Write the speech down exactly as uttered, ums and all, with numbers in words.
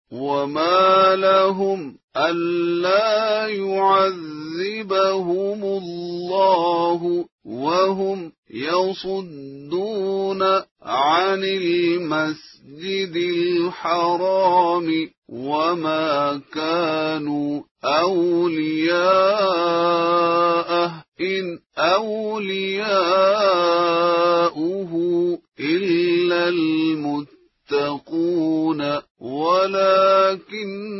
وما لهم ألا يعذبهم الله وهم يصدون عن المسجد الحرام وما كانوا أولياءه إن أولياؤه إلا المتقون ولكن